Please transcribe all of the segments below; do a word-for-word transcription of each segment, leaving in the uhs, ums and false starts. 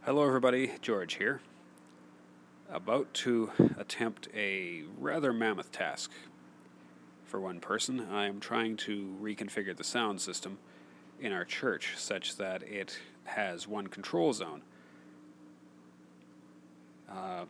Hello everybody, George here. About to attempt a rather mammoth task. For one person, I am trying to reconfigure the sound system in our church such that it has one control zone. Uh,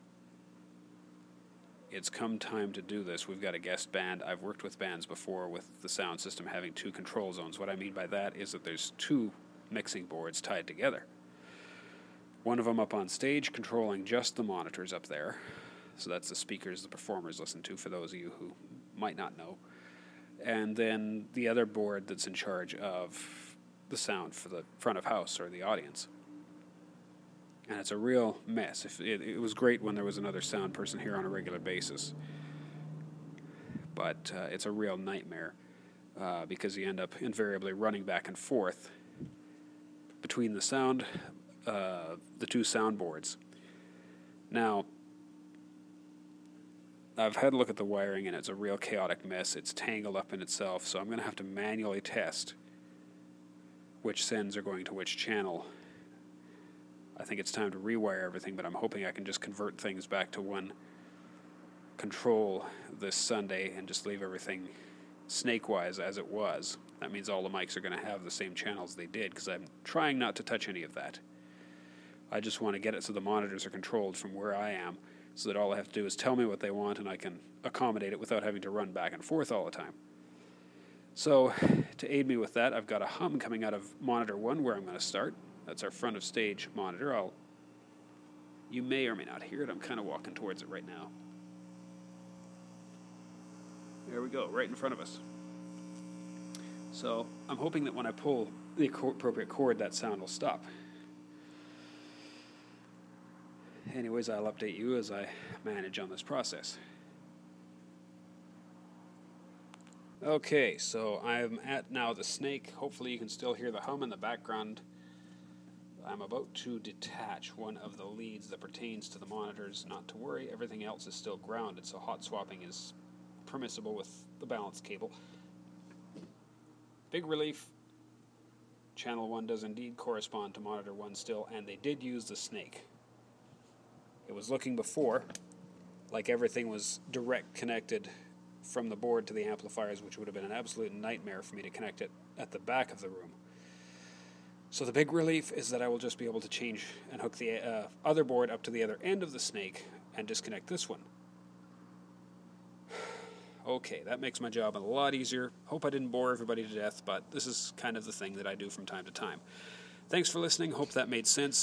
it's come time to do this. We've got a guest band. I've worked with bands before with the sound system having two control zones. What I mean by that is that there's two mixing boards tied together. One of them up on stage controlling just the monitors up there. So that's the speakers the performers listen to, for those of you who might not know. And then the other board that's in charge of the sound for the front of house or the audience. And it's a real mess. If it, it was great when there was another sound person here on a regular basis. But uh, it's a real nightmare uh, because you end up invariably running back and forth between the sound Uh, the two soundboards. Now, I've had a look at the wiring and it's a real chaotic mess. It's tangled up in itself, so I'm going to have to manually test which sends are going to which channel. I think it's time to rewire everything, but I'm hoping I can just convert things back to one control this Sunday and just leave everything snake-wise as it was. That means all the mics are going to have the same channels they did, because I'm trying not to touch any of that. I just want to get it so the monitors are controlled from where I am, so that all I have to do is tell me what they want and I can accommodate it without having to run back and forth all the time. So, to aid me with that, I've got a hum coming out of monitor one where I'm going to start. That's our front of stage monitor. I'll, you may or may not hear it. I'm kind of walking towards it right now. There we go, right in front of us. So, I'm hoping that when I pull the appropriate chord, that sound will stop. Anyways, I'll update you as I manage on this process. Okay, so I'm at now the snake. Hopefully you can still hear the hum in the background. I'm about to detach one of the leads that pertains to the monitors. Not to worry, everything else is still grounded, so hot swapping is permissible with the balance cable. Big relief. Channel one does indeed correspond to monitor one still, and they did use the snake. It was looking before like everything was direct connected from the board to the amplifiers, which would have been an absolute nightmare for me to connect it at the back of the room. So the big relief is that I will just be able to change and hook the uh, other board up to the other end of the snake and disconnect this one. Okay, that makes my job a lot easier. Hope I didn't bore everybody to death, but this is kind of the thing that I do from time to time. Thanks for listening. Hope that made sense.